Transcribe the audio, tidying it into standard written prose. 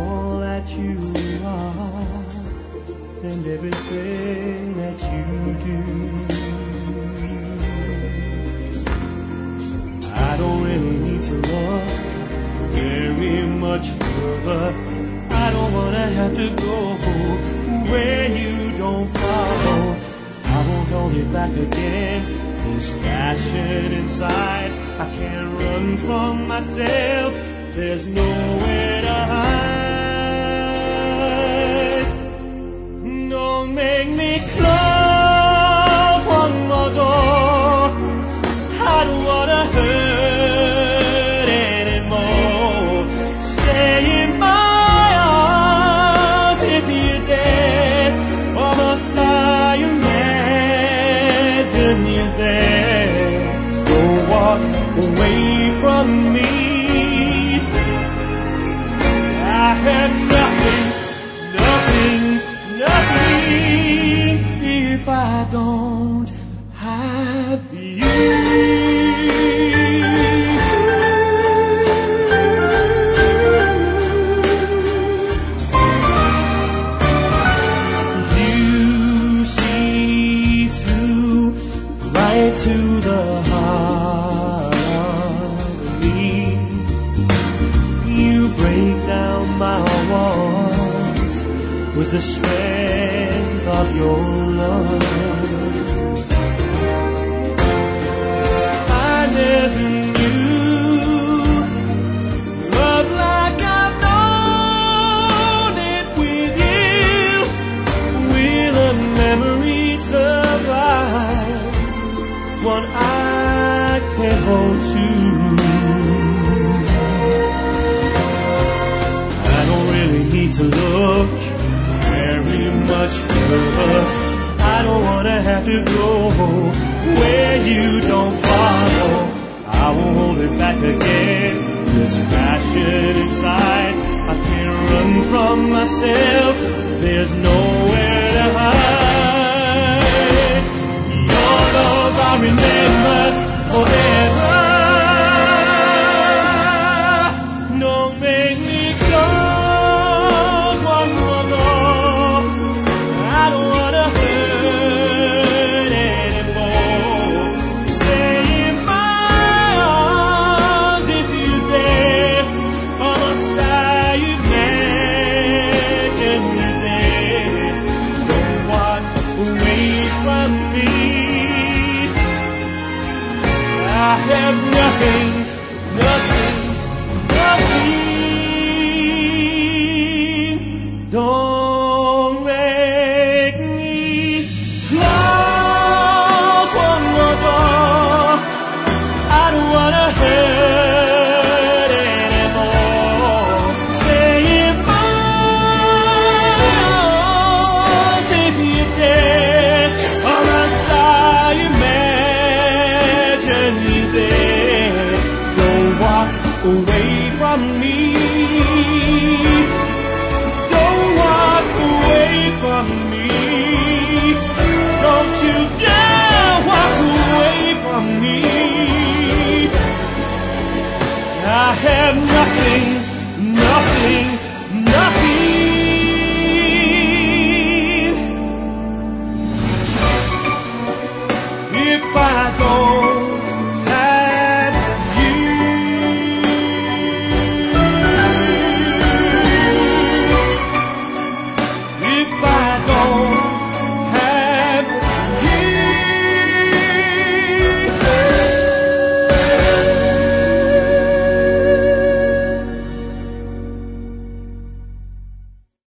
all that you are and everything that you do. I don't really need to look very much further. I don't wanna have to go where you don't follow. I won't hold it back again. This passion inside, I can't run from myself. There's nowhere to hide. Don't make me close one more door. I don't wanna hurt anymore. Stay in my arms if you dare, or must I imagine you there? Don't walk away from me. I have nothing if I don't have you. You see through right to the heart of me. You break down my walls with the strength of your love. I never knew love like I've known it with you. Will a memory survive? One I can hold to. I don't really need to look very much further. I don't wanna have to go where you don't follow. I won't hold it back again. This passion inside, I can't run from myself. There's no